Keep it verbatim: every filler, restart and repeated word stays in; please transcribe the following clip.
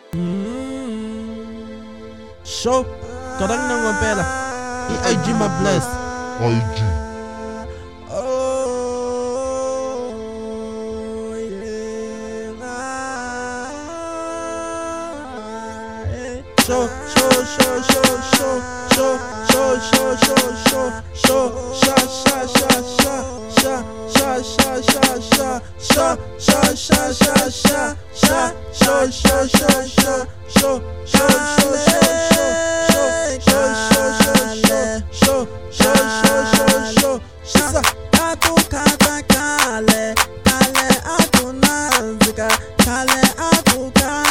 Show, kadang nang ngopela. I G ma bless. I G. Show, show, show, show, show, show, show, show, show, show, show, sha, sha, sha, sha, sha, sha, sha, sha, sha, sha, sha, sha, sha, sha, show, show, show, show, show, show, show, show, show, show, show, show, Atu kata kale, kale atu nazika, kale atu kale.